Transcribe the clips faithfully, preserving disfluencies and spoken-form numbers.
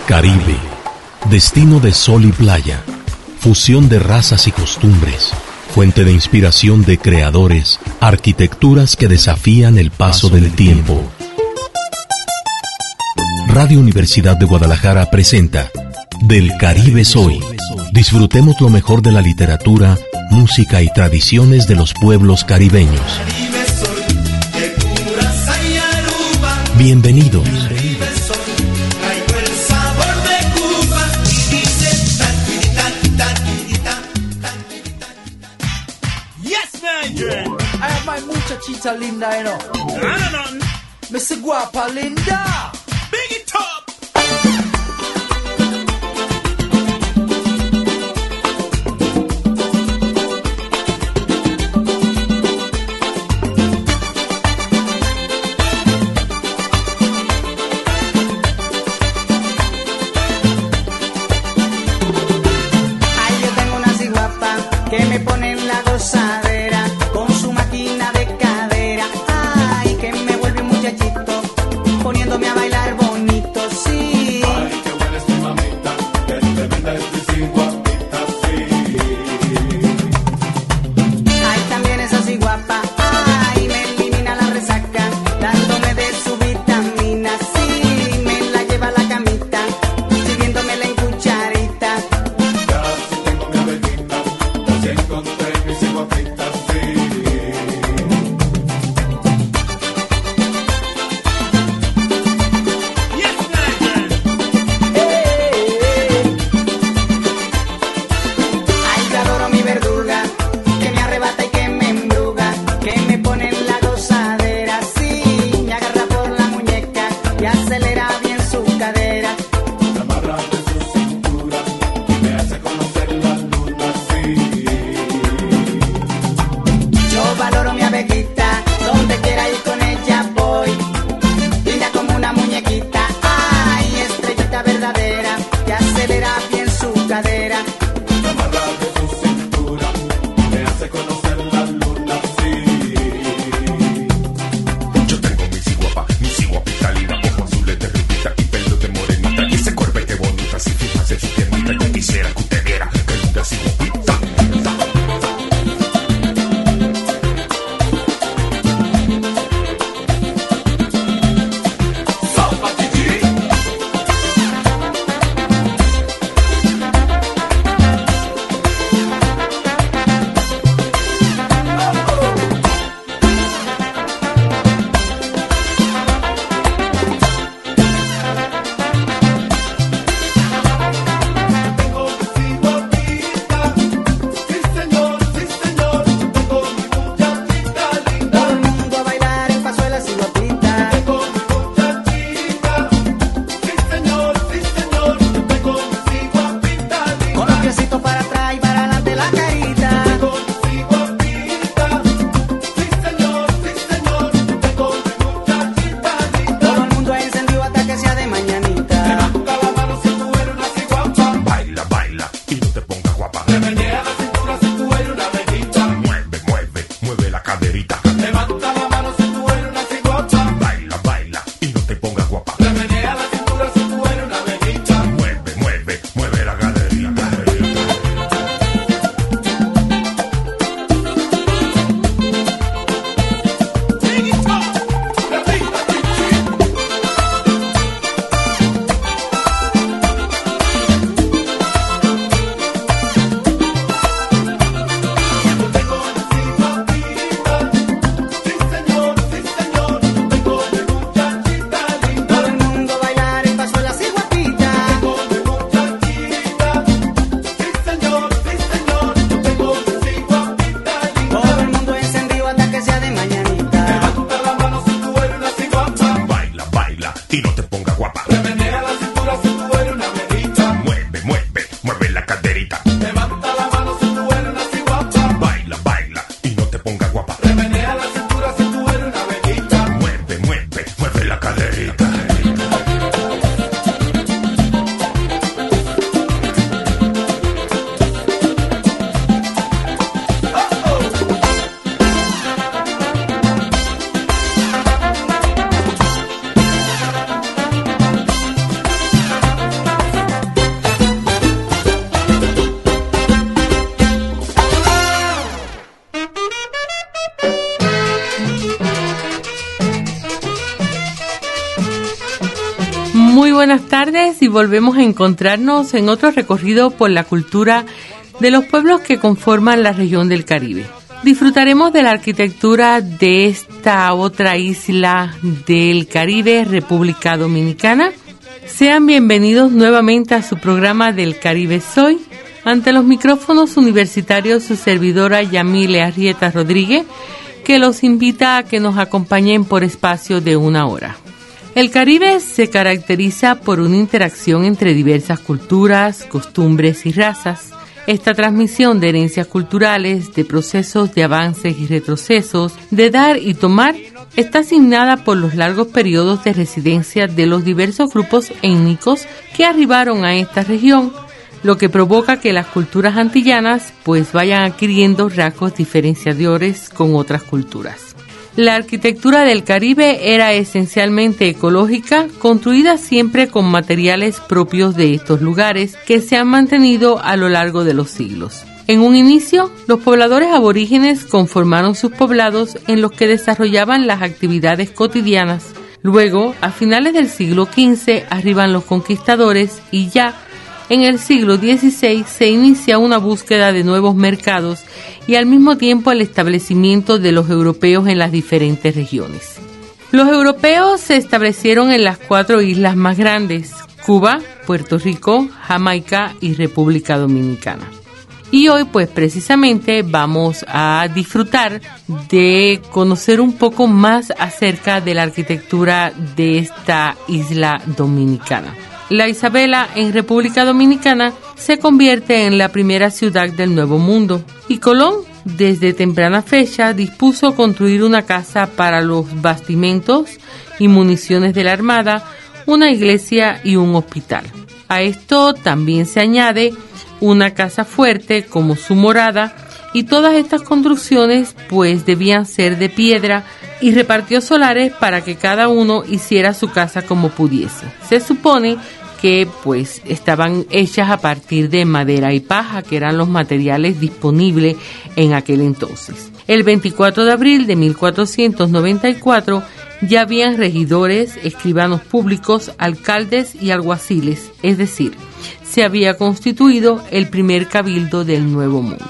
Caribe, destino de sol y playa, fusión de razas y costumbres, fuente de inspiración de creadores, arquitecturas que desafían el paso del tiempo. Radio Universidad de Guadalajara presenta Del Caribe Soy. Disfrutemos lo mejor de la literatura, música y tradiciones de los pueblos caribeños. Bienvenidos. I have my muchachita linda, you know. I don't know. Mister Guapa Linda. Big it up. Ay, yo tengo una ciguapa que me pone en la gozadera con su máquina de cadera. Ay, que me vuelve un muchachito poniéndome a bailar. Muy buenas tardes y volvemos a encontrarnos en otro recorrido por la cultura de los pueblos que conforman la región del Caribe. Disfrutaremos de la arquitectura de esta otra isla del Caribe, República Dominicana. Sean bienvenidos nuevamente a su programa del Caribe Soy. Ante los micrófonos universitarios, su servidora Yamile Arrieta Rodríguez, que los invita a que nos acompañen por espacio de una hora. El Caribe se caracteriza por una interacción entre diversas culturas, costumbres y razas. Esta transmisión de herencias culturales, de procesos de avances y retrocesos, de dar y tomar, está asignada por los largos periodos de residencia de los diversos grupos étnicos que arribaron a esta región, lo que provoca que las culturas antillanas pues vayan adquiriendo rasgos diferenciadores con otras culturas. La arquitectura del Caribe era esencialmente ecológica, construida siempre con materiales propios de estos lugares que se han mantenido a lo largo de los siglos. En un inicio, los pobladores aborígenes conformaron sus poblados en los que desarrollaban las actividades cotidianas. Luego, a finales del siglo quince, arriban los conquistadores y ya en el siglo dieciséis se inicia una búsqueda de nuevos mercados y al mismo tiempo el establecimiento de los europeos en las diferentes regiones. Los europeos se establecieron en las cuatro islas más grandes: Cuba, Puerto Rico, Jamaica y República Dominicana. Y hoy pues precisamente vamos a disfrutar de conocer un poco más acerca de la arquitectura de esta isla dominicana. La Isabela, en República Dominicana, se convierte en la primera ciudad del Nuevo Mundo y Colón, desde temprana fecha, dispuso construir una casa para los bastimentos y municiones de la Armada, una iglesia y un hospital. A esto también se añade una casa fuerte como su morada, y todas estas construcciones pues debían ser de piedra, y repartió solares para que cada uno hiciera su casa como pudiese. Se supone que pues estaban hechas a partir de madera y paja, que eran los materiales disponibles en aquel entonces. El veinticuatro de abril de mil cuatrocientos noventa y cuatro ya habían regidores, escribanos públicos, alcaldes y alguaciles, es decir, se había constituido el primer cabildo del Nuevo Mundo.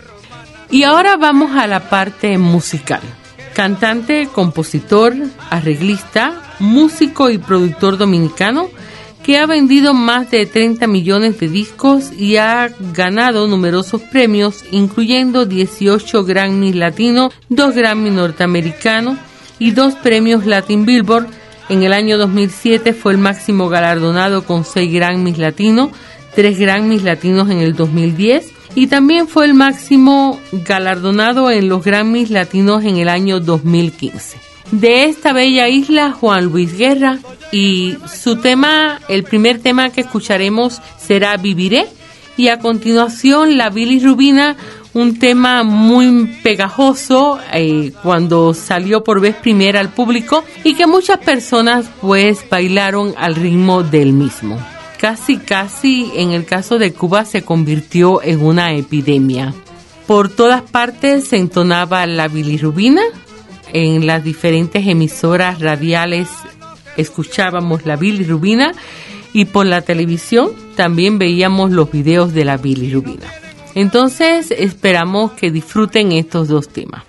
Y ahora vamos a la parte musical. Cantante, compositor, arreglista, músico y productor dominicano que ha vendido más de treinta millones de discos y ha ganado numerosos premios, incluyendo dieciocho Grammys latinos, dos Grammy norteamericanos y dos premios Latin Billboard. En el año dos mil siete fue el máximo galardonado con seis Grammys latinos, tres Grammys latinos en el dos mil diez, y también fue el máximo galardonado en los Grammys latinos en el año dos mil quince. De esta bella isla, Juan Luis Guerra, y su tema, el primer tema que escucharemos será Viviré, y a continuación la bilirrubina, un tema muy pegajoso eh, cuando salió por vez primera al público y que muchas personas pues bailaron al ritmo del mismo. Casi, casi en el caso de Cuba se convirtió en una epidemia. Por todas partes se entonaba la bilirrubina. En las diferentes emisoras radiales escuchábamos la bilirrubina y por la televisión también veíamos los videos de la bilirrubina. Entonces esperamos que disfruten estos dos temas.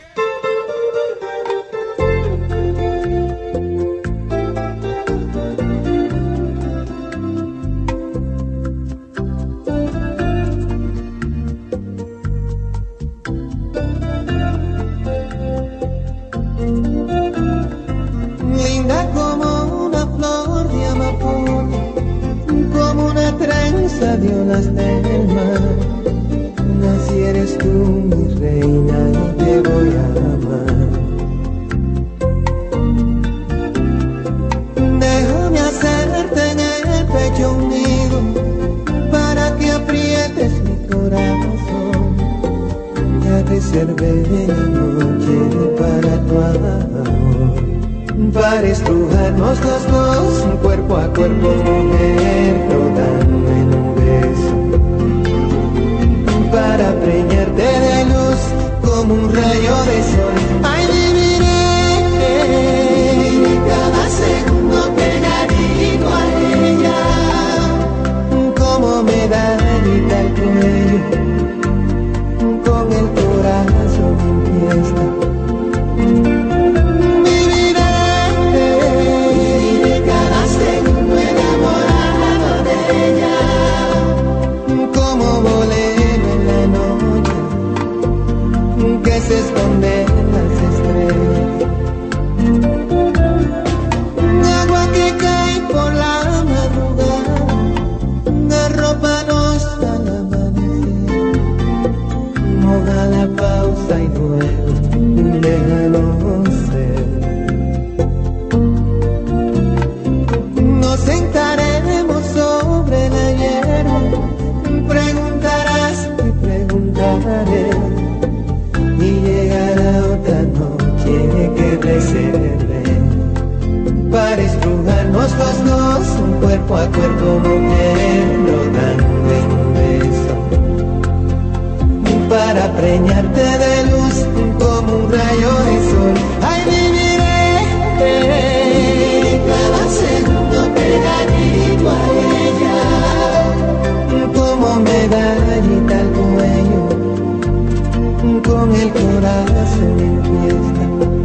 De olas del mar, así eres tú mi reina y te voy a amar. Déjame hacerte en el pecho un nido para que aprietes mi corazón. Ya reservé la noche para tu amor, para estrujarnos los dos cuerpo a cuerpo, mujer, rodando en un beso, para preñarte de luz como un rayo de sol. Ay, viviré cada segundo pegadito a ti. cuerpo a cuerpo, mujer, rodando en un beso, para preñarte de luz como un rayo de sol. Ay, viviré cada segundo pegadito a ella, como medallita al cuello, con el corazón en fiesta.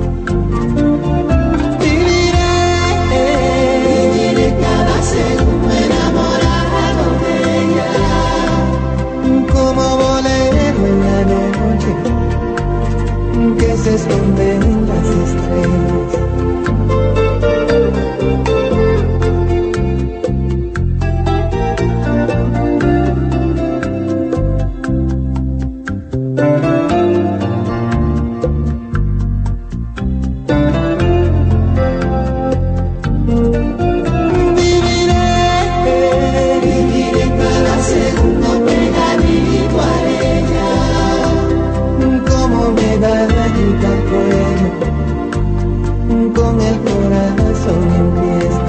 Viviré, viviré cada segundo enamorado de ella, como bolero en la noche que se esconde en las estrellas. Con el corazón en fiesta.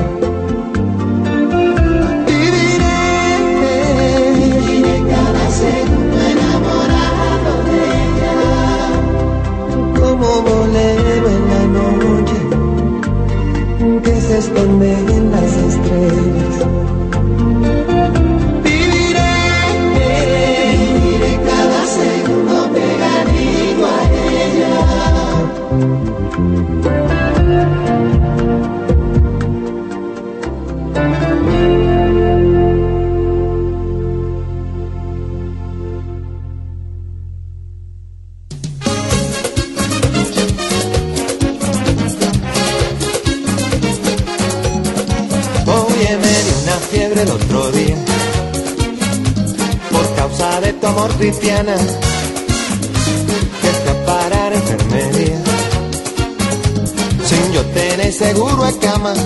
Viviré, viviré cada segundo enamorado de ella, como bolero en la noche que se esconde en las estrellas. Viviré, viviré cada segundo pegadito a ella. El otro día, por causa de tu amor, cristiana, que fui a parar a enfermería, sin yo tener seguro de cama,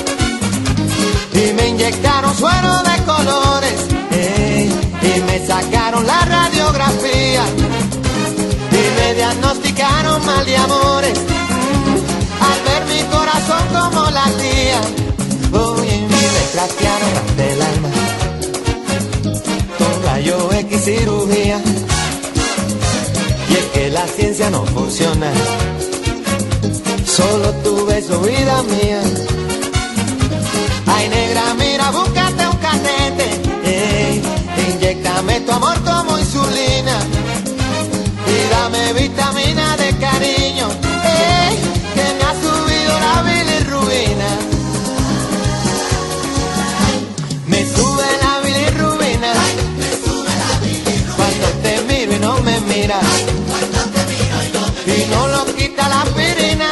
y me inyectaron suero de colores, eh, y me sacaron la radiografía, y me diagnosticaron mal de amores, mm, al ver mi corazón como latía. Oye, me trastearon hasta el alma con rayo X cirugía, y es que la ciencia no funciona, solo tu beso, vida mía. Ay, negra, mira, búscate un catete, ey, inyéctame tu amor como insulina, y dame vitamina de cariño, ey, que me ha subido la bilirrubina. Me sube la bilirrubina, cuando te miro y no me miras, y no lo quita la aspirina,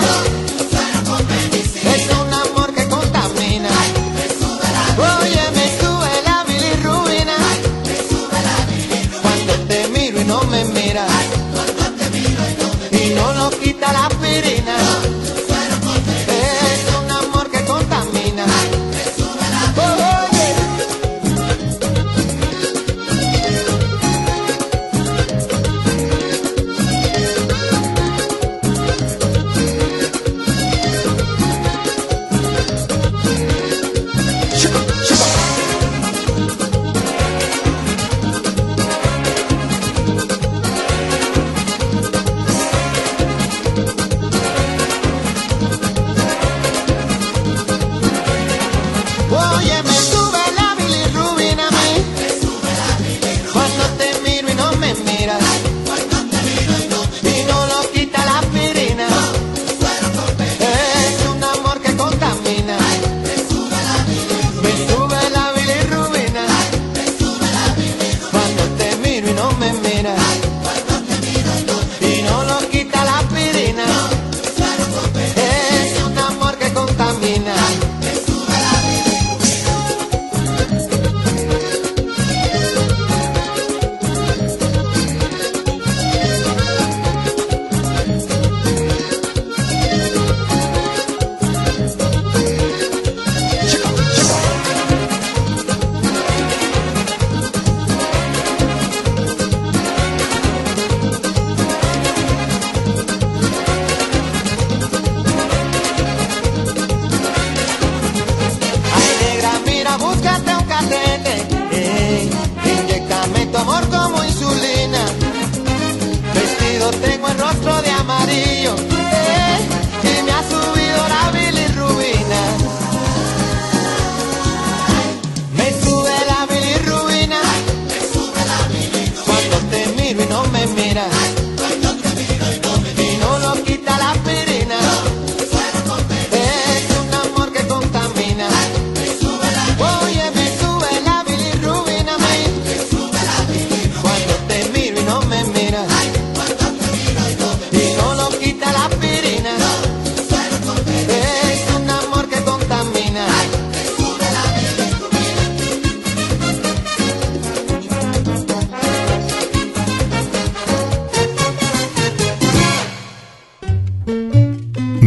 es un amor que contamina. Oye, me sube la bilirrubina, cuando te miro y no me miras, y no lo quita la aspirina, es un amor que contamina.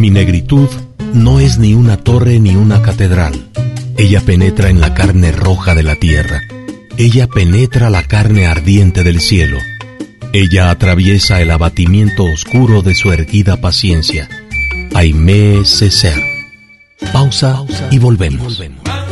mi negritud no es ni una torre ni una catedral. Ella penetra en la carne roja de la tierra. Ella penetra la carne ardiente del cielo. Ella atraviesa el abatimiento oscuro de su erguida paciencia. Aimé Césaire. Pausa y volvemos.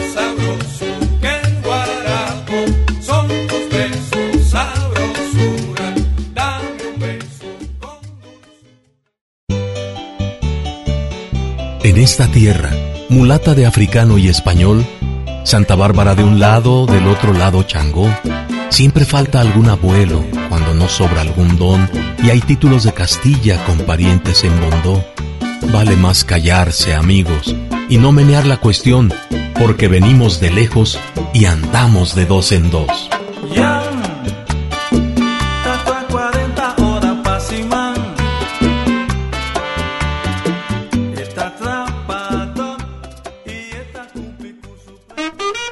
En esta tierra, mulata de africano y español, Santa Bárbara de un lado, del otro lado Changó, siempre falta algún abuelo cuando no sobra algún don y hay títulos de Castilla con parientes en Bondó. Vale más callarse, amigos, y no menear la cuestión, porque venimos de lejos y andamos de dos en dos. Yeah. cuarenta horas pa' Simán. Está atrapado y está cumpliendo su plan.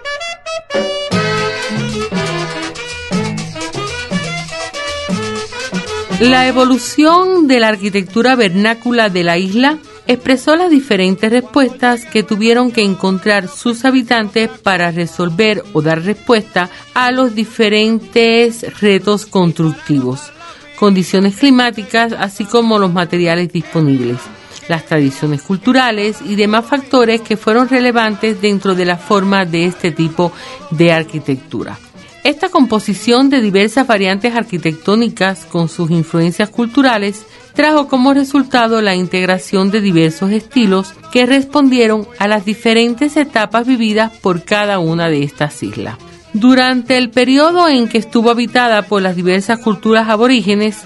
La evolución de la arquitectura vernácula de la isla expresó las diferentes respuestas que tuvieron que encontrar sus habitantes para resolver o dar respuesta a los diferentes retos constructivos, condiciones climáticas, así como los materiales disponibles, las tradiciones culturales y demás factores que fueron relevantes dentro de la forma de este tipo de arquitectura. Esta composición de diversas variantes arquitectónicas con sus influencias culturales trajo como resultado la integración de diversos estilos que respondieron a las diferentes etapas vividas por cada una de estas islas. Durante el periodo en que estuvo habitada por las diversas culturas aborígenes,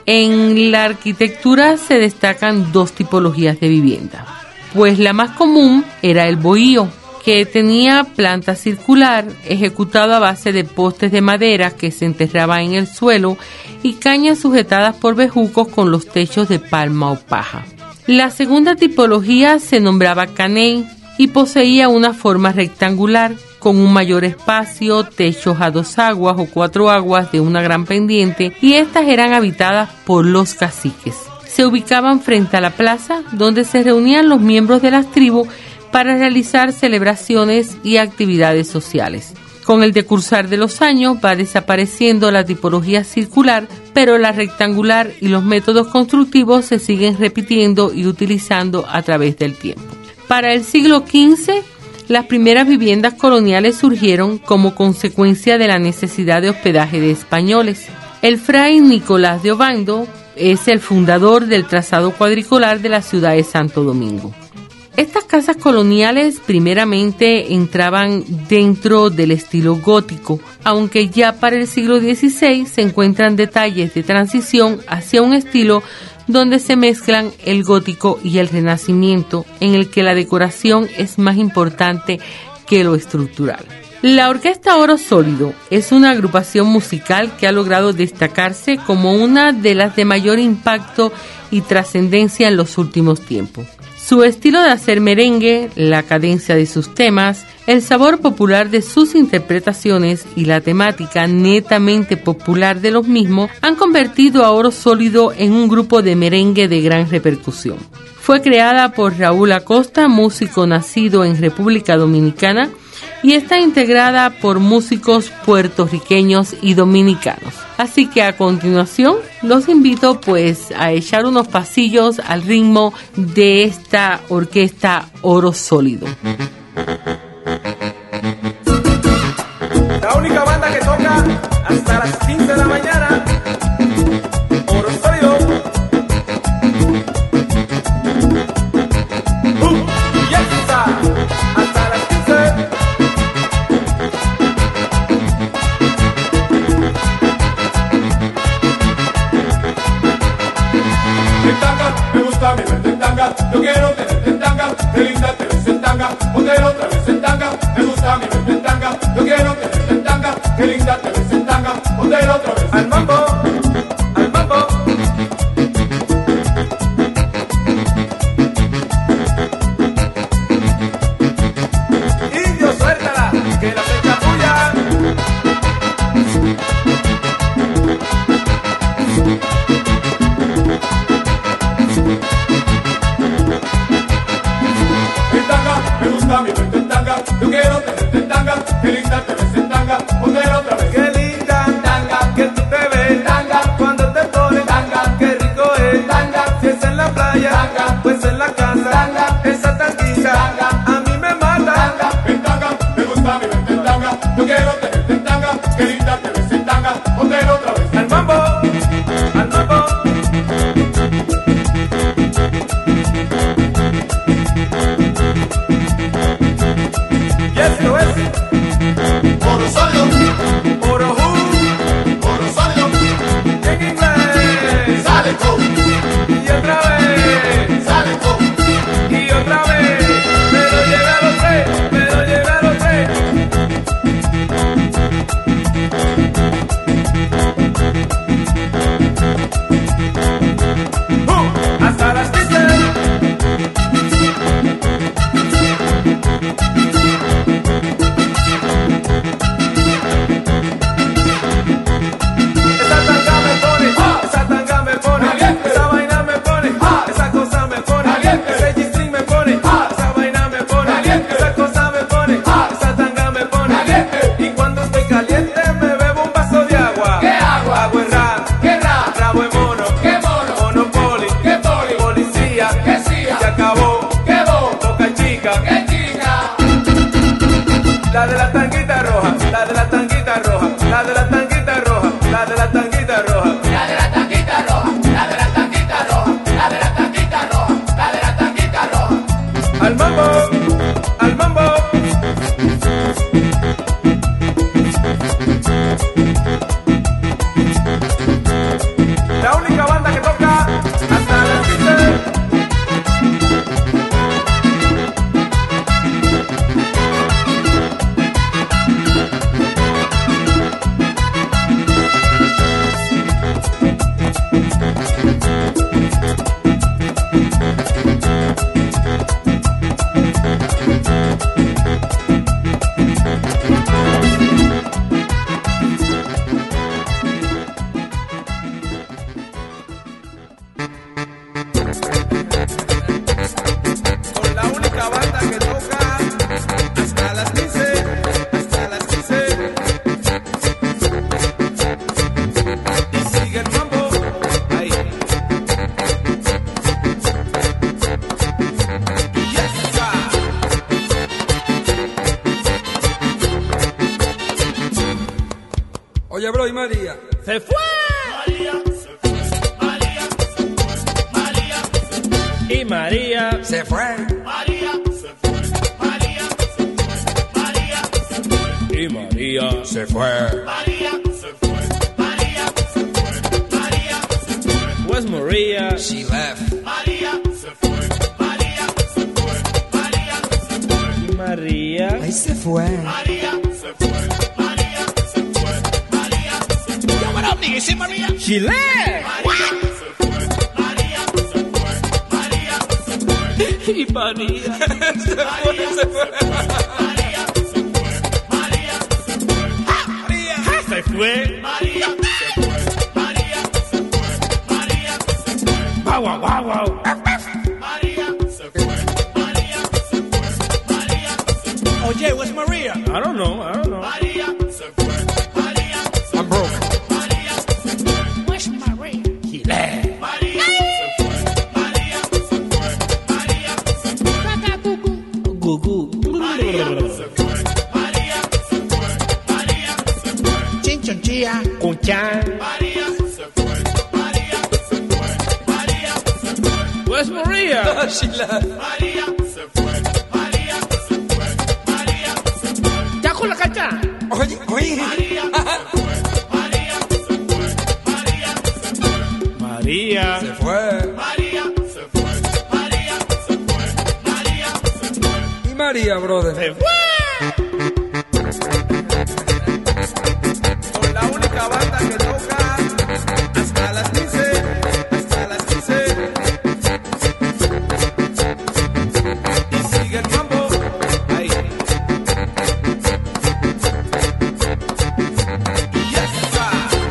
en la arquitectura se destacan dos tipologías de vivienda, pues la más común era el bohío, que tenía planta circular, ejecutado a base de postes de madera que se enterraban en el suelo y cañas sujetadas por bejucos con los techos de palma o paja. La segunda tipología se nombraba caney y poseía una forma rectangular con un mayor espacio, techos a dos aguas o cuatro aguas de una gran pendiente, y estas eran habitadas por los caciques. Se ubicaban frente a la plaza donde se reunían los miembros de las tribus para realizar celebraciones y actividades sociales. Con el decursar de los años va desapareciendo la tipología circular, pero la rectangular y los métodos constructivos se siguen repitiendo y utilizando a través del tiempo. Para el siglo quince, las primeras viviendas coloniales surgieron como consecuencia de la necesidad de hospedaje de españoles. El fray Nicolás de Obando es el fundador del trazado cuadricular de la ciudad de Santo Domingo. Estas casas coloniales primeramente entraban dentro del estilo gótico, aunque ya para el siglo dieciséis se encuentran detalles de transición hacia un estilo donde se mezclan el gótico y el renacimiento, en el que la decoración es más importante que lo estructural. La Orquesta Oro Sólido es una agrupación musical que ha logrado destacarse como una de las de mayor impacto y trascendencia en los últimos tiempos. Su estilo de hacer merengue, la cadencia de sus temas, el sabor popular de sus interpretaciones y la temática netamente popular de los mismos han convertido a Oro Sólido en un grupo de merengue de gran repercusión. Fue creada por Raúl Acosta, músico nacido en República Dominicana, y está integrada por músicos puertorriqueños y dominicanos. Así que a continuación los invito pues a echar unos pasillos al ritmo de esta orquesta Oro Sólido. La única banda que toca hasta las quince de la mañana, Oro Sólido. Uh, ya está, hasta las quince. Me gusta mi verte en tanga, yo quiero tenerte en tanga, qué linda te ves en tanga, ponte otra vez en tanga. Me gusta mi verte en tanga, yo quiero tenerte en tanga, qué linda te ves en tanga, ponte otra vez al mambo, al mambo. Indio, suéltala, que la fecha tuya. linda te ves en tanga, póntela otra vez. Qué linda tanga, que tú te ves tanga, cuando te pones tanga, qué rico es tanga, si es en la playa tanga, pues en la casa tanga, esa tanguita tanga, a mí me mata Tanga, en tanga, me gusta mi verte en tanga, yo quiero tenerte en tanga, qué linda te ves en tanga, póntela otra vez. al mambo, al mambo. Y esto es Oro sólido, Oro Who, oro sólido, en inglés. sale con, Y otra vez, sale con. y otra vez, pero llega a los tres, pero llega a los tres. Uh, hasta las quince. Esa tanga me pone, esa tanga me pone, Caliente. esa vaina me pone, esa cosa me pone, Caliente. ese G-string me pone, esa vaina me pone, Caliente. esa cosa me pone, esa tanga me pone. Caliente. Y cuando estoy caliente me bebo un vaso de agua. ¿Qué agua? Agua en rap, ¿Qué rap? rabo en mono, ¿Qué mono? Monopoly, ¿Qué poli? policía, ¿Qué cia? se acabó, ¿Qué bo? boca chica, ¿Qué chica? la de la tanguita roja, la de la tanguita roja, la de la tanguita roja, la de la tanguita roja. La de la tanguita roja, la de la tanguita roja, la de la tanguita roja, la de la tanguita roja. Al mambo, al mambo. La única banda que toca hasta las quince. Con la única banda que toca hasta las quince, hasta las quince. Y sigue el mambo ahí. Y esa. Oye, bro, y María. Se fue. Y María Se fue. y María Se fue. Where's Maria? She left. Y María. Ahí se fue. She left. Y María. Se fue. Se fue. Wow, wow, wow, wow. Oye, where's Maria? I don't know, I don't know. I'm broke. Where's Maria? She left. Gugu. Chinchonchilla. Kunchan. Where's Maria? She left. Ya con la cancha. Oye, oye. María. Se fue. Y María, brother. Se fue. Con la única banda que toca hasta las quince, hasta las quince. Y sigue el mambo ahí. Y ya está.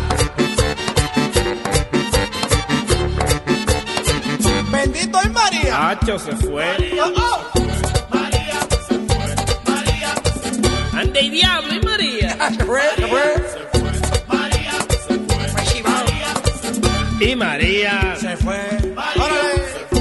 Bendito es María. Nacho se fue. Oh, oh. Ande y diablo y María. Y María Se fue. Órale.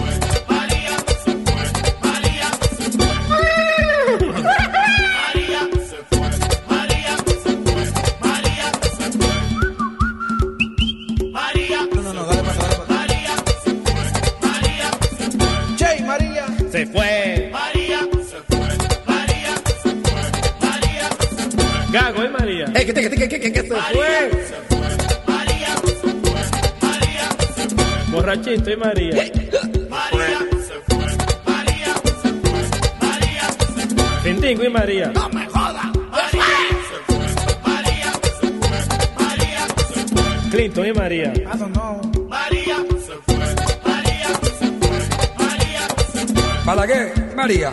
No, no, no, dale para acá, dale para acá. Che, María. se fue. Gago y María. Eh, que, que, que, que, que, que se fue. Borrachito y María. Tintingo y María. No me jodas. Clinton y María. I don't know. Balaguer, María.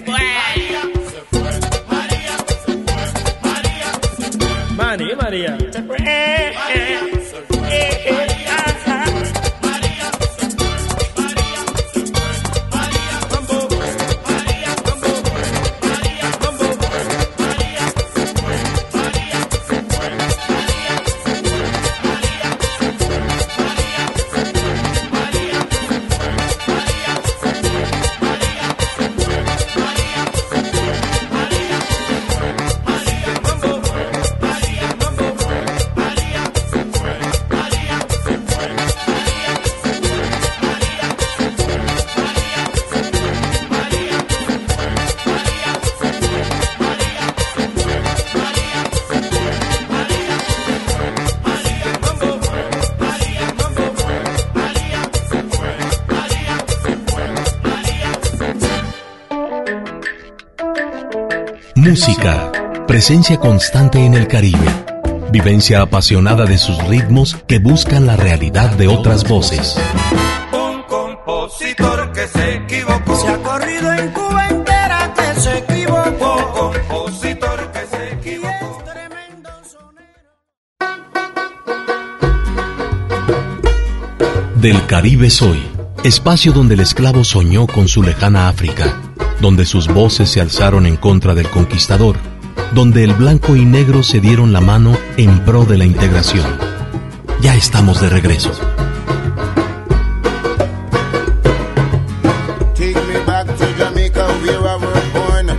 Manny y María. Música, presencia constante en el Caribe, vivencia apasionada de sus ritmos que buscan la realidad de otras voces. Un compositor que se equivocó. Se ha corrido en Cuba entera que se equivocó. Un compositor que se equivocó. Tremendo sonero. Del Caribe soy, espacio donde el esclavo soñó con su lejana África, donde sus voces se alzaron en contra del conquistador, donde el blanco y negro se dieron la mano en pro de la integración. Ya estamos de regreso. Take me back to Jamaica where I was born.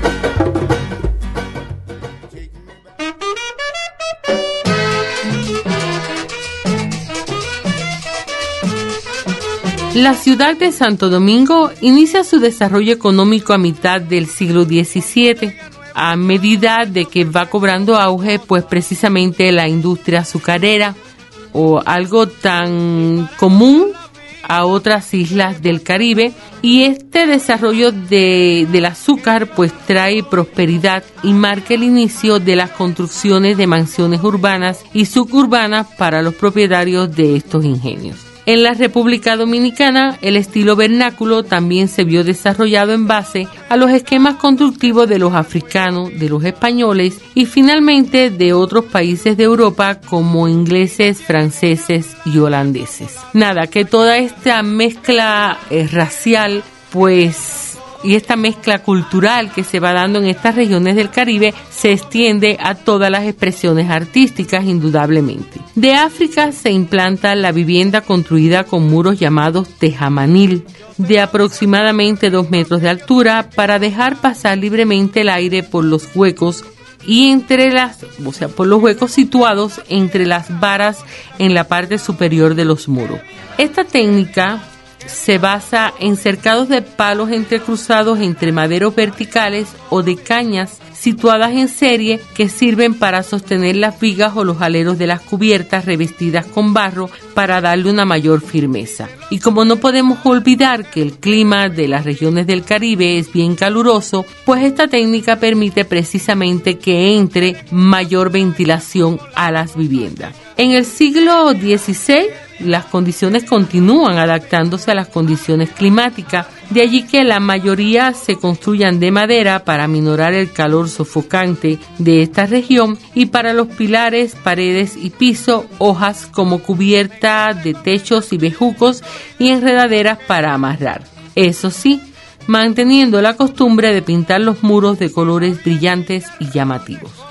La ciudad de Santo Domingo inicia su desarrollo económico a mitad del siglo diecisiete, a medida de que va cobrando auge, pues precisamente la industria azucarera, o algo tan común a otras islas del Caribe, y este desarrollo de, del azúcar pues trae prosperidad y marca el inicio de las construcciones de mansiones urbanas y suburbanas para los propietarios de estos ingenios. En la República Dominicana, el estilo vernáculo también se vio desarrollado en base a los esquemas constructivos de los africanos, de los españoles y finalmente de otros países de Europa como ingleses, franceses y holandeses. Nada, que toda esta mezcla eh, racial, pues, y esta mezcla cultural que se va dando en estas regiones del Caribe se extiende a todas las expresiones artísticas, indudablemente. De África se implanta la vivienda construida con muros llamados tejamanil, de aproximadamente dos metros de altura, para dejar pasar libremente el aire por los huecos y entre las, o sea, por los huecos situados entre las varas en la parte superior de los muros. Esta técnica se basa en cercados de palos entrecruzados entre maderos verticales o de cañas situadas en serie que sirven para sostener las vigas o los aleros de las cubiertas revestidas con barro para darle una mayor firmeza. Y como no podemos olvidar que el clima de las regiones del Caribe es bien caluroso, pues esta técnica permite precisamente que entre mayor ventilación a las viviendas. En el siglo dieciséis, las condiciones continúan adaptándose a las condiciones climáticas, de allí que la mayoría se construyan de madera para aminorar el calor sofocante de esta región y para los pilares, paredes y piso, hojas como cubierta de techos y bejucos y enredaderas para amarrar. Eso sí, manteniendo la costumbre de pintar los muros de colores brillantes y llamativos.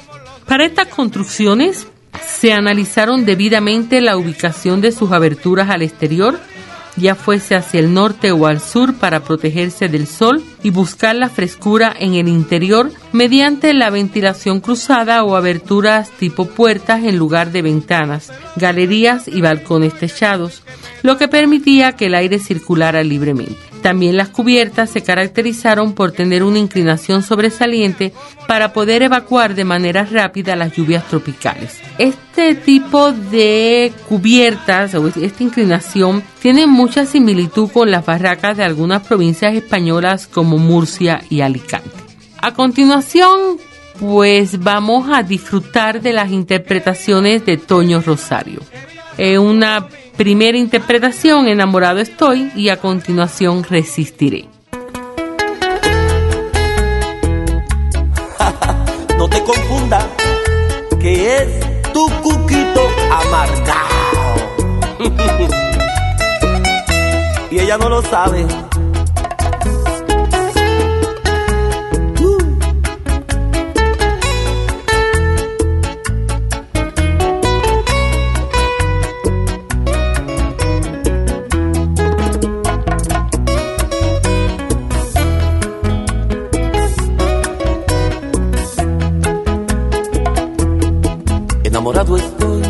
Para estas construcciones se analizaron debidamente la ubicación de sus aberturas al exterior, ya fuese hacia el norte o al sur, para protegerse del sol y buscar la frescura en el interior mediante la ventilación cruzada o aberturas tipo puertas en lugar de ventanas, galerías y balcones techados, lo que permitía que el aire circulara libremente. También las cubiertas se caracterizaron por tener una inclinación sobresaliente para poder evacuar de manera rápida las lluvias tropicales. Este tipo de cubiertas o esta inclinación tiene mucha similitud con las barracas de algunas provincias españolas como Murcia y Alicante. A continuación, pues vamos a disfrutar de las interpretaciones de Toño Rosario. Eh, una primera interpretación, Enamorado estoy, y a continuación Resistiré. No te confundas, que es tu cuquito amargado. Y ella no lo sabe. Enamorado estoy,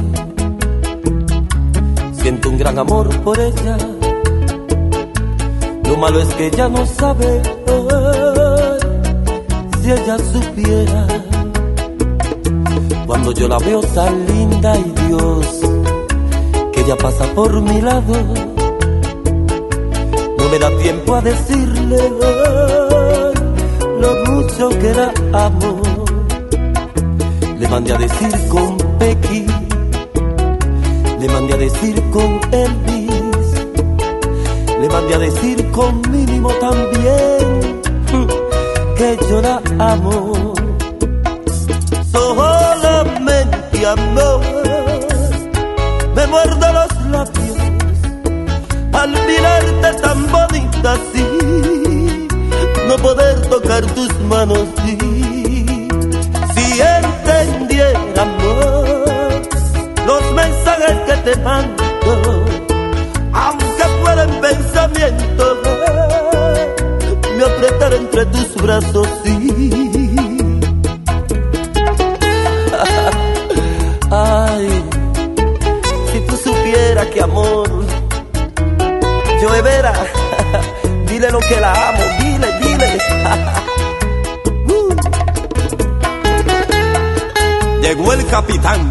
siento un gran amor por ella. Lo malo es que ella no sabe, ay, si ella supiera. Cuando yo la veo tan linda y Dios, que ella pasa por mi lado, no me da tiempo a decirle ay, lo mucho que la amo. Le mandé a decir con Becky, le mandé a decir con Elvis, le mandé a decir con Mínimo también, que yo la amo. Solamente amor, me muerdo los labios al mirarte tan bonita así, no poder tocar tus manos, sí. Si entendiera, amor, los mensajes que te mando, aunque fueran pensamientos, me apretar entre tus brazos, sí. Ay, si tú supieras que amor, yo de veras, dile lo que la amo, dile, dile. Llegó el capitán.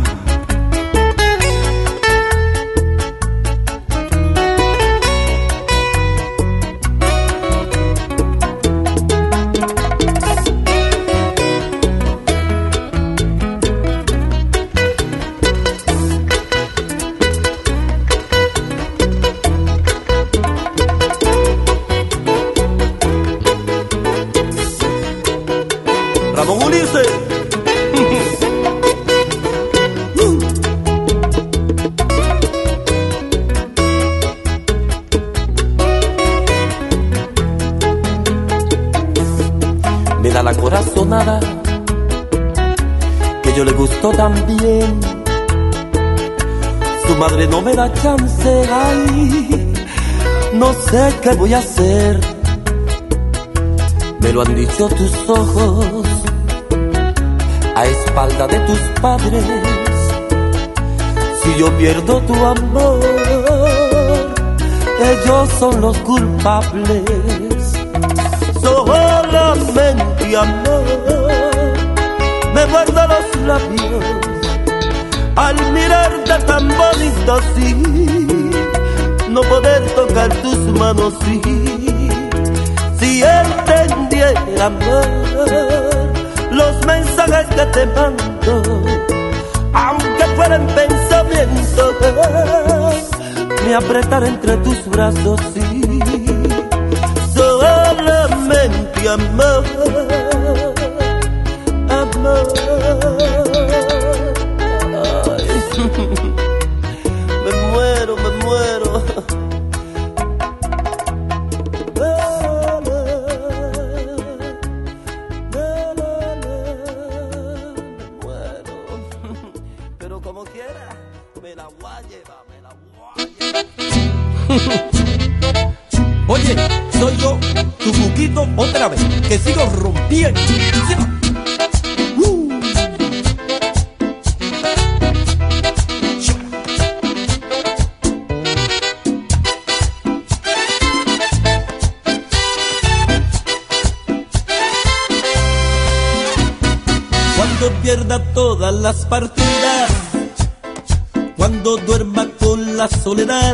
Ramón Ulises. Me da la corazonada que yo le gustó también. Su madre no me da chance, ay, no sé qué voy a hacer. Me lo han dicho tus ojos a espalda de tus padres. Si yo pierdo tu amor, ellos son los culpables. Solamente amor, me guardo los labios al mirarte tan bonito así, no poder tocar tus manos, sí. Si entendiera, amor, los mensajes que te mando, aunque fueran pensamientos, me apretar entre tus brazos, sí. Solamente amor, amor. Ay, me muero, me muero. Me muero. como quiera, me la voy a llevar, me la voy a llevar. Oye, soy yo, tu buquito, otra vez, que sigo rompiendo. Uh. Cuando pierda todas las partidas, cuando duerma con la soledad,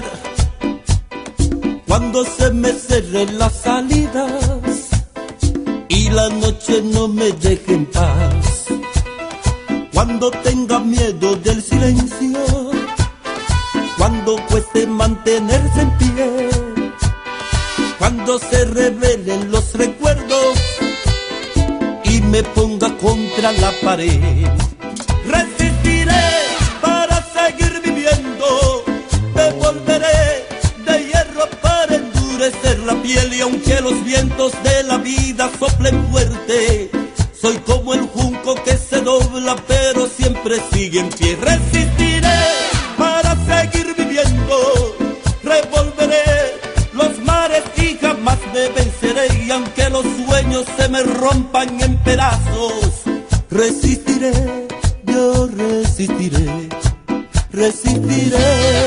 cuando se me cierren las salidas y la noche no me deje en paz, cuando tenga miedo del silencio, cuando cueste mantenerse en pie, cuando se revelen los recuerdos y me ponga contra la pared, resistiré para seguir viviendo, me volveré de hierro para endurecer la piel, y aunque los vientos de la vida soplen fuerte, soy como el junco que se dobla pero siempre sigue en pie. Resistiré para seguir viviendo, revolveré los mares y jamás me venceré, y aunque los sueños se me rompan en pedazos, resistiré, yo resistiré, resistiré.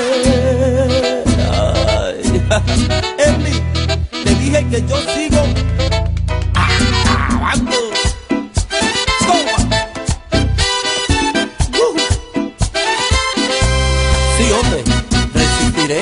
Ay, Emily, te dije que yo sigo acabando. Uh. Sí, hombre, resistiré.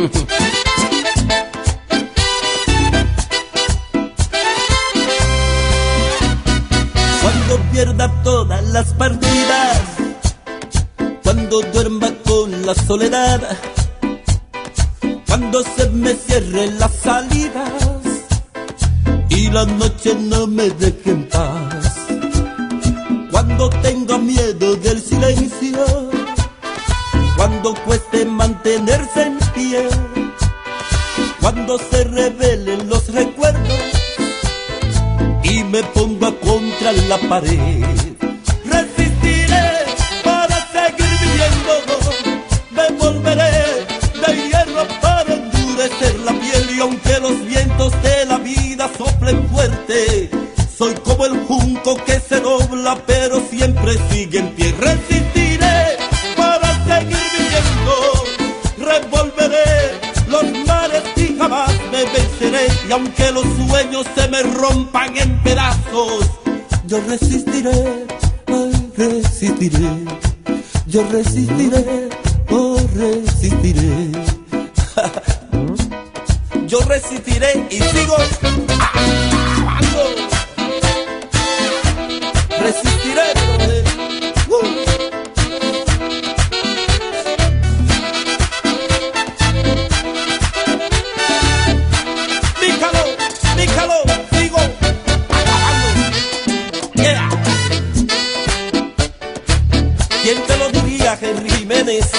Cuando pierda todas las partidas, cuando duerma con la soledad, cuando se me cierren las salidas y la noche no me deje en paz, cuando tenga miedo del silencio, cuando cueste mantenerse en pie, cuando se revelen los recuerdos y me ponga contra la pared, resistiré para seguir viviendo, me volveré de hierro para endurecer la piel, y aunque los vientos de la vida soplen fuerte, soy como el junco que se dobla pero siempre sigue en pie. Resistiré para seguir viviendo, revolveré los mares y jamás me venceré, y aunque los sueños se me rompan en pedazos, yo resistiré, ay, resistiré, yo resistiré, oh, resistiré. Yo resistiré y sigo acabando. Resistiré, brother. Uh. Dígalo, dígalo, sigo acabando. Yeah. ¿Quién te lo diría, Henry Jiménez?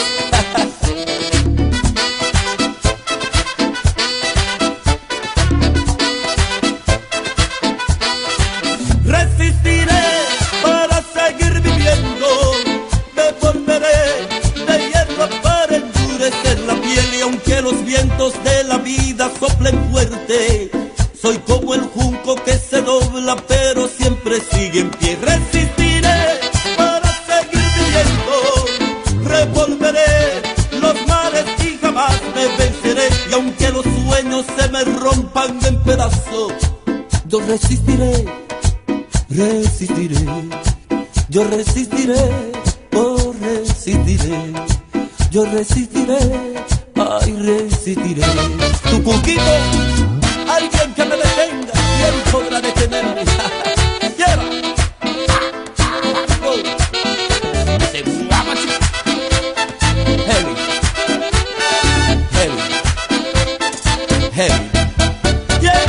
Resistiré para seguir viviendo, me volveré de hierro para endurecer la piel, y aunque los vientos de la vida soplen fuerte, soy como el junco que se dobla pero siempre sigue en pie. Resistiré para seguir viviendo, revolveré los mares y jamás me venceré, y aunque los sueños se me rompan en pedazos, yo resistiré, resistiré, yo resistiré, oh, resistiré, yo resistiré, ay, resistiré. Tu poquito, alguien que me detenga, ¿quién podrá detenerme? Quiera. Oh. Se guapa, chico. Heavy, heavy, heavy. Yeah.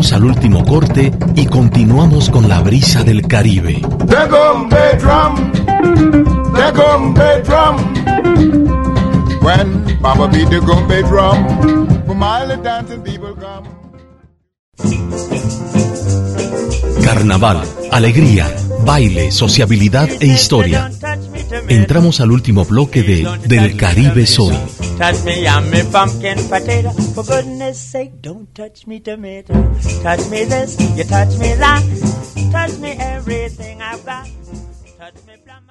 Vamos al último corte y continuamos con la brisa del Caribe. The Gombe drum, the Gombe drum. When Baba beat the Gombe drum, for my little dancing people come. Carnaval, alegría, baile, sociabilidad e historia. Entramos al último bloque de Del Caribe Soy. Touch me, I'm me pumpkin potato. For goodness sake, don't touch me tomato. Touch me this, you touch me that. Touch me everything I've got. Touch me plum.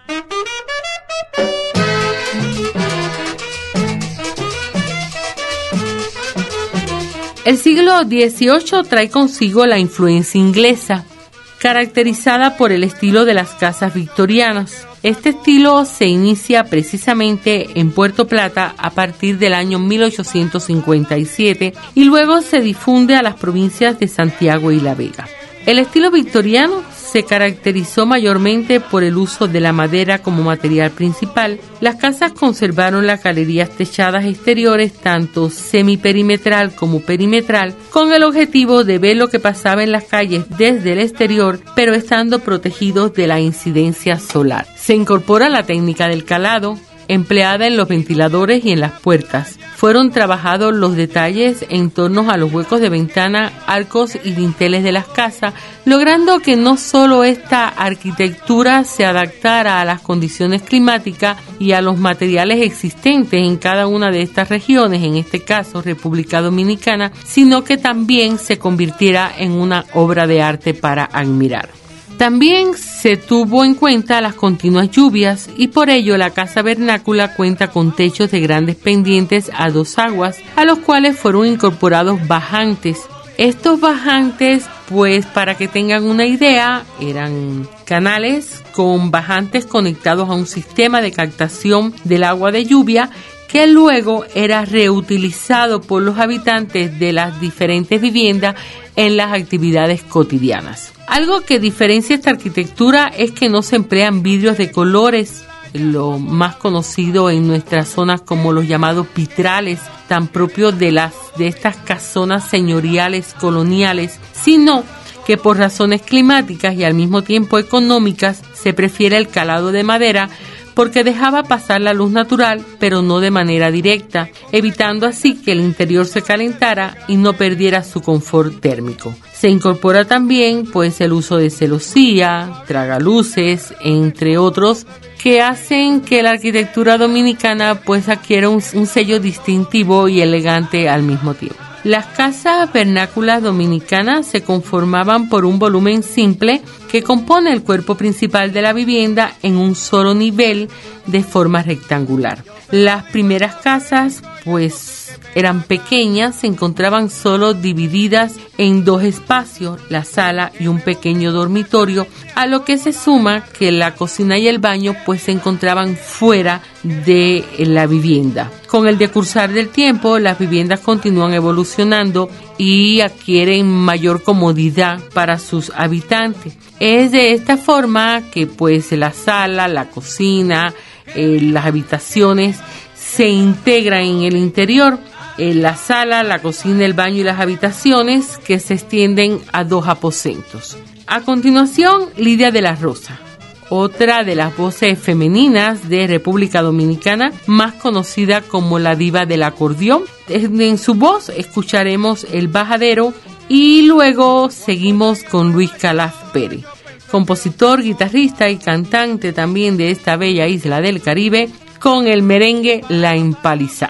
El siglo dieciocho trae consigo la influencia inglesa, caracterizada por el estilo de las casas victorianas. Este estilo se inicia precisamente en Puerto Plata a partir del año mil ochocientos cincuenta y siete y luego se difunde a las provincias de Santiago y La Vega. El estilo victoriano se caracterizó mayormente por el uso de la madera como material principal. Las casas conservaron las galerías techadas exteriores, tanto semiperimetral como perimetral, con el objetivo de ver lo que pasaba en las calles desde el exterior, pero estando protegidos de la incidencia solar. Se incorpora la técnica del calado, empleada en los ventiladores y en las puertas. Fueron trabajados los detalles en torno a los huecos de ventana, arcos y dinteles de las casas, logrando que no solo esta arquitectura se adaptara a las condiciones climáticas y a los materiales existentes en cada una de estas regiones, en este caso República Dominicana, sino que también se convirtiera en una obra de arte para admirar. También se tuvo en cuenta las continuas lluvias y por ello la casa vernácula cuenta con techos de grandes pendientes a dos aguas, a los cuales fueron incorporados bajantes. Estos bajantes, pues para que tengan una idea, eran canales con bajantes conectados a un sistema de captación del agua de lluvia que luego era reutilizado por los habitantes de las diferentes viviendas en las actividades cotidianas. Algo que diferencia esta arquitectura es que no se emplean vidrios de colores, lo más conocido en nuestras zonas como los llamados vitrales, tan propios de las de estas casonas señoriales coloniales, sino que por razones climáticas y al mismo tiempo económicas se prefiere el calado de madera, porque dejaba pasar la luz natural, pero no de manera directa, evitando así que el interior se calentara y no perdiera su confort térmico. Se incorpora también pues el uso de celosía, tragaluces, entre otros, que hacen que la arquitectura dominicana pues adquiera un, un sello distintivo y elegante al mismo tiempo. Las casas vernáculas dominicanas se conformaban por un volumen simple que compone el cuerpo principal de la vivienda en un solo nivel de forma rectangular. Las primeras casas, pues, eran pequeñas, se encontraban solo divididas en dos espacios, la sala y un pequeño dormitorio, a lo que se suma que la cocina y el baño pues se encontraban fuera de la vivienda. Con el decursar del tiempo, las viviendas continúan evolucionando y adquieren mayor comodidad para sus habitantes. Es de esta forma que pues la sala, la cocina, eh, las habitaciones se integran en el interior. Eh, la sala, la cocina, el baño y las habitaciones que se extienden a dos aposentos. A continuación, Lidia de la Rosa, otra de las voces femeninas de República Dominicana, más conocida como la diva del acordeón. En su voz escucharemos El Bajadero y luego seguimos con Luis Calaf Pérez, compositor, guitarrista y cantante también de esta bella isla del Caribe, con el merengue La Empalizá.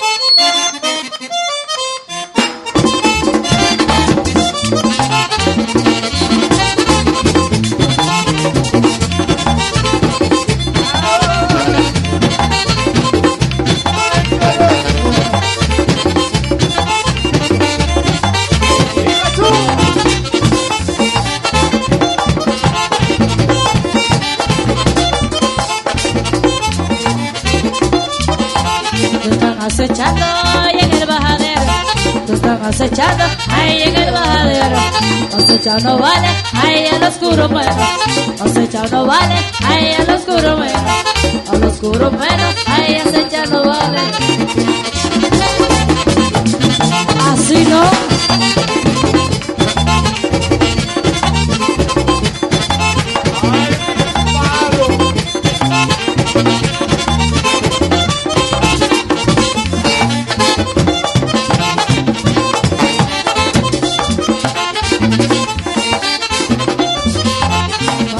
Acechando ahí en el bajadero, tú estás acechando ahí en el bajadero. Acechando vale, ahí en el oscuro pero, acechando vale, ahí en el oscuro pero, al oscuro pero, ahí acechando vale. Así no.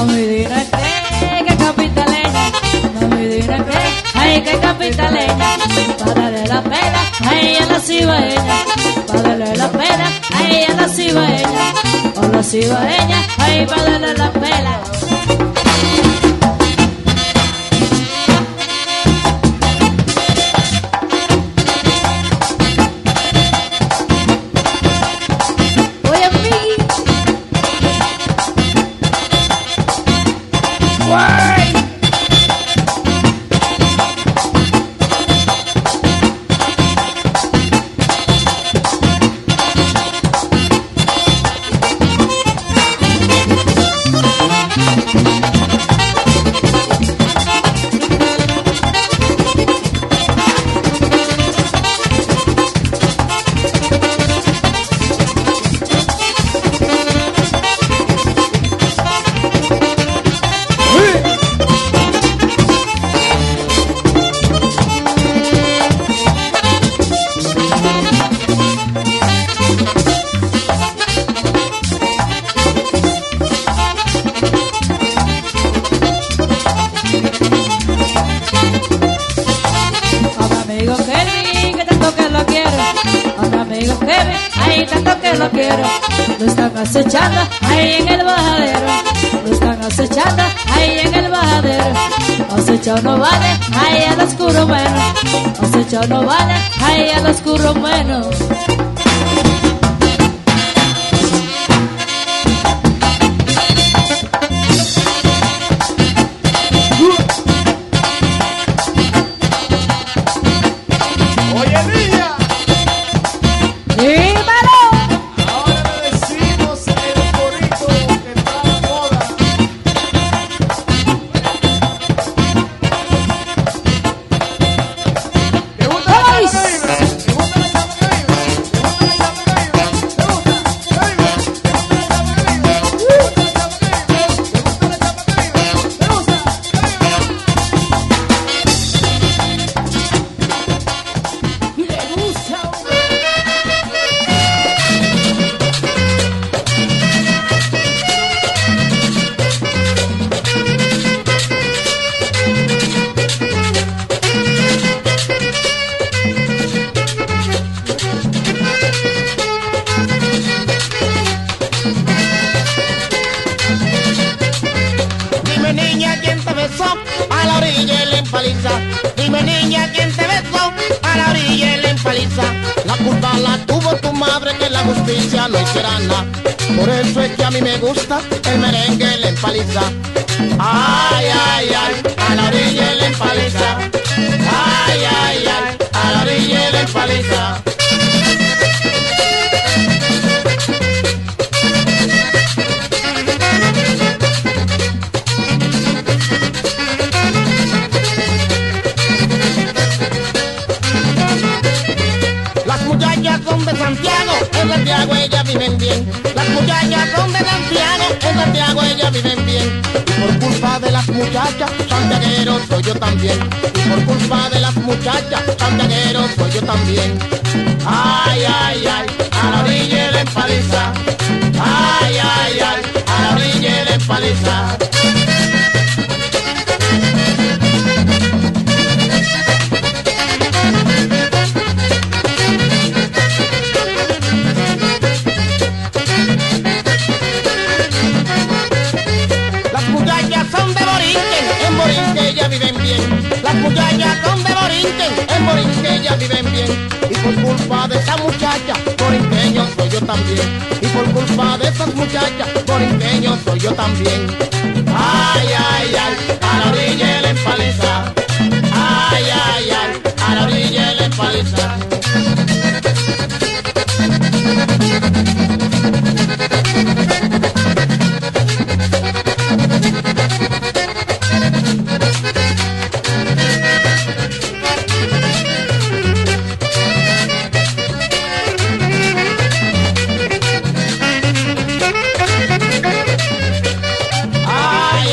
No me dirán que, que capitaleña. No me dirán que, ay, que capitaleña. Para darle la pena, ay, a la cibaeña. Para darle la pena, ay, a la cibaeña. O la cibaeña, ay, para darle la pena. Acechando ahí en el bajadero, lo están acechando ahí en el bajadero. Acechado no vale, ahí al oscuro menos. Acechado no vale, ahí al oscuro menos. Por eso es que a mí me gusta el merengue, la empaliza. Ay, ay, ay, a la orilla la empaliza. Ay, ay, ay, a la orilla la empaliza. Las muchachas son de Santiago, en Santiago ellas viven bien. Las muchachas son de Santiago, en Santiago ellas viven bien. Y por culpa de las muchachas, santiaguero soy yo también. Y por culpa de las muchachas, santiaguero soy yo también. Ay, ay, ay, a la orilla la empaliza. Ay, ay, ay, a la orilla la empaliza. Las muchachas son de Borinquen, en Borinquen ellas viven bien. Y por culpa de esa muchacha, borinqueño soy yo también. Y por culpa de esas muchachas, borinqueño soy yo también. Ay, ay, ay, a la orilla la empaliza. Ay, ay, ay, a la orilla la empaliza. Ay,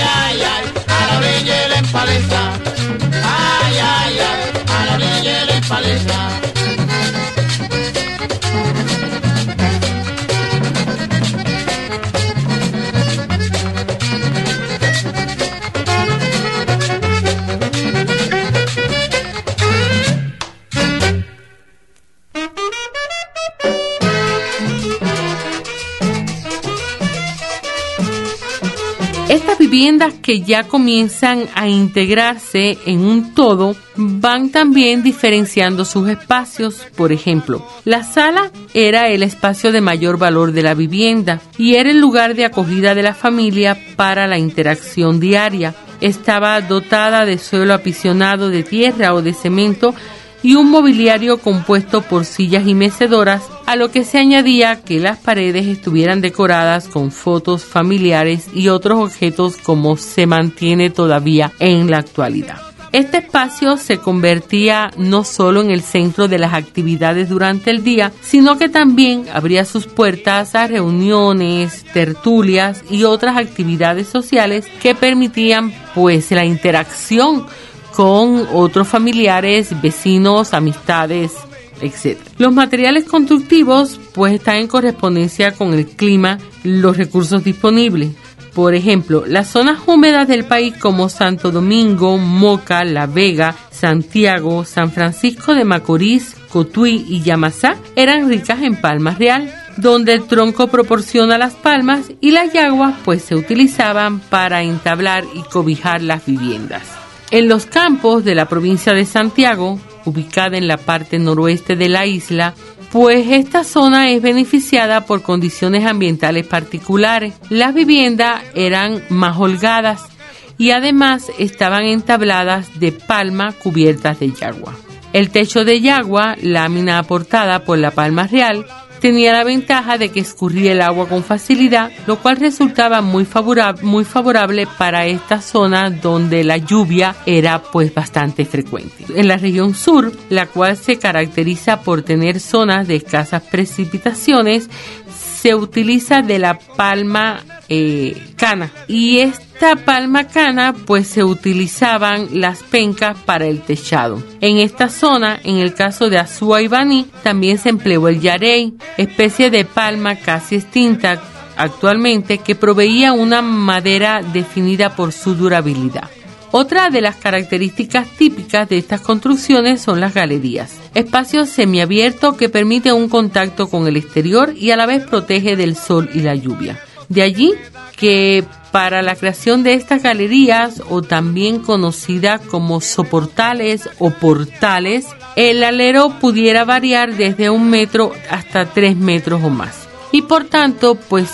viviendas que ya comienzan a integrarse en un todo van también diferenciando sus espacios. Por ejemplo, la sala era el espacio de mayor valor de la vivienda y era el lugar de acogida de la familia para la interacción diaria. Estaba dotada de suelo apisonado de tierra o de cemento y un mobiliario compuesto por sillas y mecedoras, a lo que se añadía que las paredes estuvieran decoradas con fotos familiares y otros objetos como se mantiene todavía en la actualidad. Este espacio se convertía no solo en el centro de las actividades durante el día, sino que también abría sus puertas a reuniones, tertulias y otras actividades sociales que permitían pues la interacción con otros familiares, vecinos, amistades, etcétera. Los materiales constructivos pues están en correspondencia con el clima, los recursos disponibles. Por ejemplo, las zonas húmedas del país como Santo Domingo, Moca, La Vega, Santiago, San Francisco de Macorís, Cotuí y Yamasá eran ricas en palma real, donde el tronco proporciona las palmas y las yaguas pues se utilizaban para entablar y cobijar las viviendas. En los campos de la provincia de Santiago, ubicada en la parte noroeste de la isla, pues esta zona es beneficiada por condiciones ambientales particulares. Las viviendas eran más holgadas y además estaban entabladas de palma cubiertas de yagua. El techo de yagua, lámina aportada por la palma real, tenía la ventaja de que escurría el agua con facilidad, lo cual resultaba muy favorable, muy favorable para esta zona donde la lluvia era pues bastante frecuente. En la región sur, la cual se caracteriza por tener zonas de escasas precipitaciones, se utiliza de la palma eh, cana, y esta palma cana pues se utilizaban las pencas para el techado. En esta zona, en el caso de Azua y Baní, también se empleó el yarey, especie de palma casi extinta actualmente que proveía una madera definida por su durabilidad. Otra de las características típicas de estas construcciones son las galerías, espacios semiabiertos que permiten un contacto con el exterior y a la vez protege del sol y la lluvia. De allí que para la creación de estas galerías, o también conocidas como soportales o portales, el alero pudiera variar desde un metro hasta tres metros o más. Y por tanto, pues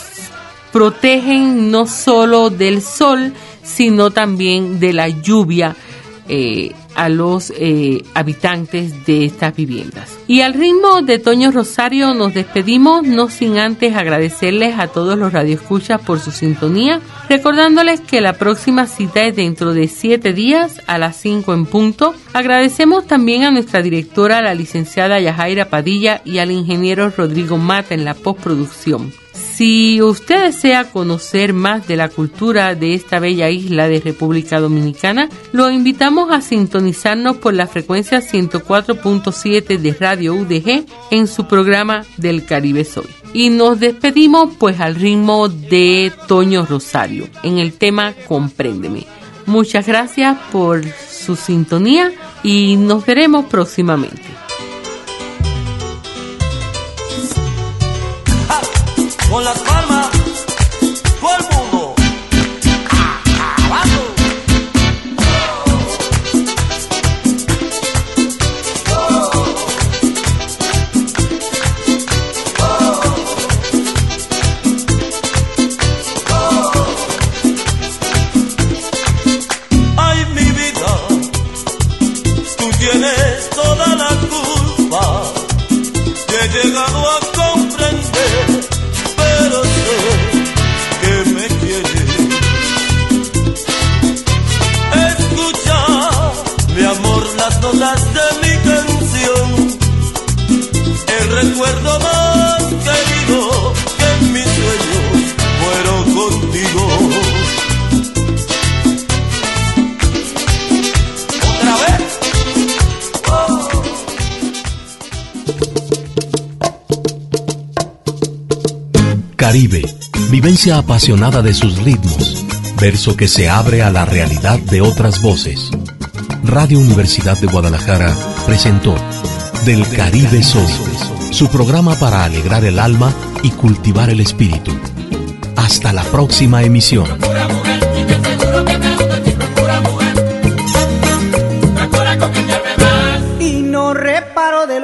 protegen no solo del sol, sino también de la lluvia eh, a los eh, habitantes de estas viviendas. Y al ritmo de Toño Rosario nos despedimos, no sin antes agradecerles a todos los radioescuchas por su sintonía, recordándoles que la próxima cita es dentro de siete días a las cinco en punto. Agradecemos también a nuestra directora, la licenciada Yajaira Padilla, y al ingeniero Rodrigo Mata en la postproducción. Si usted desea conocer más de la cultura de esta bella isla de República Dominicana, lo invitamos a sintonizarnos por la frecuencia ciento cuatro punto siete de Radio U D G en su programa Del Caribe Soy. Y nos despedimos pues al ritmo de Toño Rosario en el tema Compréndeme. Muchas gracias por su sintonía y nos veremos próximamente. Con las palmas, todo el mundo abajo. Ay, mi vida, tú tienes toda la culpa. Te he llegado a comprender, pero sé que me quieres. Escucha, mi amor, las notas de mi canción, el recuerdo más querido que en mis sueños fueron contigo. ¿Otra vez? Oh. Caribe, vivencia apasionada de sus ritmos, verso que se abre a la realidad de otras voces. Radio Universidad de Guadalajara presentó Del Caribe Soy, su programa para alegrar el alma y cultivar el espíritu. Hasta la próxima emisión.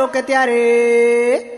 lo que te haré.